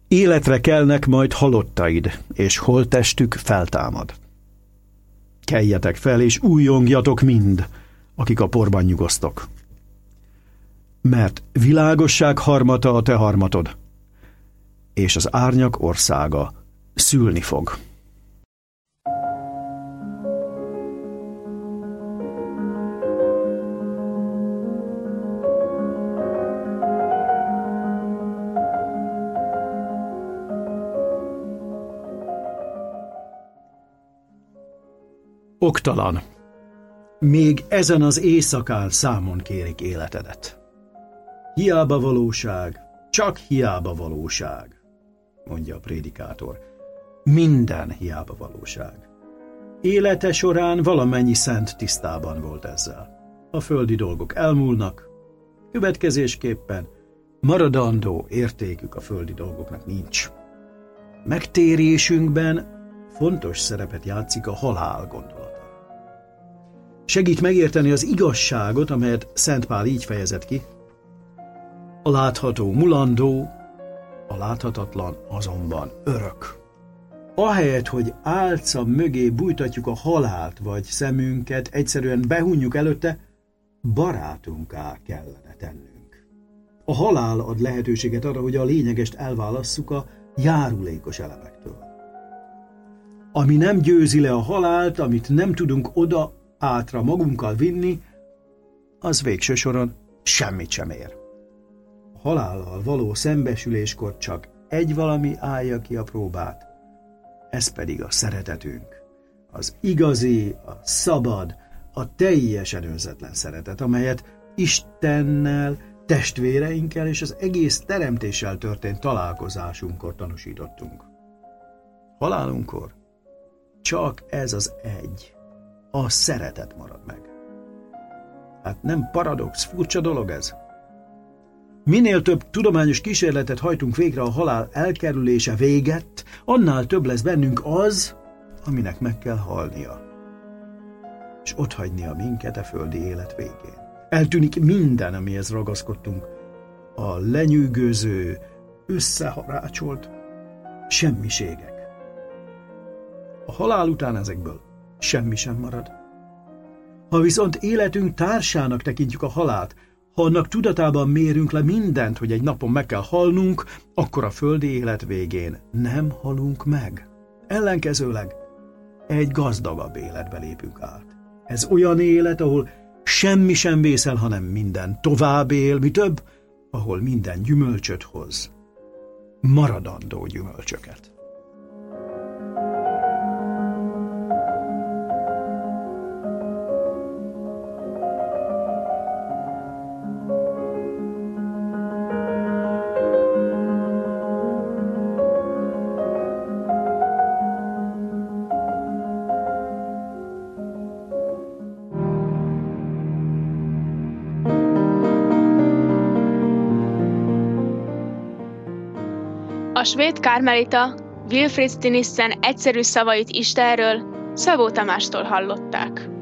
Életre kelnek majd halottaid, és holttestük feltámad. Keljetek fel, és újjongjatok mind, akik a porban nyugosztok. Mert világosság harmata a te harmatod, és az árnyak országa szülni fog. Oktalan. Még ezen az éjszakán számon kérik életedet. Hiába valóság, csak hiába valóság, mondja a prédikátor. Minden hiába valóság. Élete során valamennyi szent tisztában volt ezzel. A földi dolgok elmúlnak, következésképpen maradandó értékük a földi dolgoknak nincs. Megtérésünkben fontos szerepet játszik a halál gondolata. Segít megérteni az igazságot, amelyet Szent Pál így fejezett ki. A látható mulandó, a láthatatlan azonban örök. Ahelyett, hogy álca mögé bújtatjuk a halált, vagy szemünket egyszerűen behunjuk előtte, barátunká kellene tennünk. A halál ad lehetőséget arra, hogy a lényegest elválasszuk a járulékos elemektől. Ami nem győzi le a halált, amit nem tudunk oda átra magunkkal vinni, az végső soron semmit sem ér. A halállal való szembesüléskor csak egy valami állja ki a próbát, ez pedig a szeretetünk. Az igazi, a szabad, a teljesen önzetlen szeretet, amelyet Istennel, testvéreinkkel és az egész teremtéssel történt találkozásunkkor tanúsítottunk. Halálunkkor csak ez az egy, a szeretet marad meg. Hát nem paradox, furcsa dolog ez? Minél több tudományos kísérletet hajtunk végre a halál elkerülése végett, annál több lesz bennünk az, aminek meg kell halnia, és otthagynia minket a földi élet végén. Eltűnik minden, amihez ragaszkodtunk, a lenyűgöző, összeharácsolt semmiségek. A halál után ezekből semmi sem marad. Ha viszont életünk társának tekintjük a halált, ha annak tudatában mérünk le mindent, hogy egy napon meg kell halnunk, akkor a földi élet végén nem halunk meg. Ellenkezőleg egy gazdagabb életbe lépünk át. Ez olyan élet, ahol semmi sem vészel, hanem minden tovább él, mi több, ahol minden gyümölcsöt hoz. Maradandó gyümölcsöket. A svéd kármelita Wilfrid Stinissen egyszerű szavait Istenről Szabó Tamástól hallották.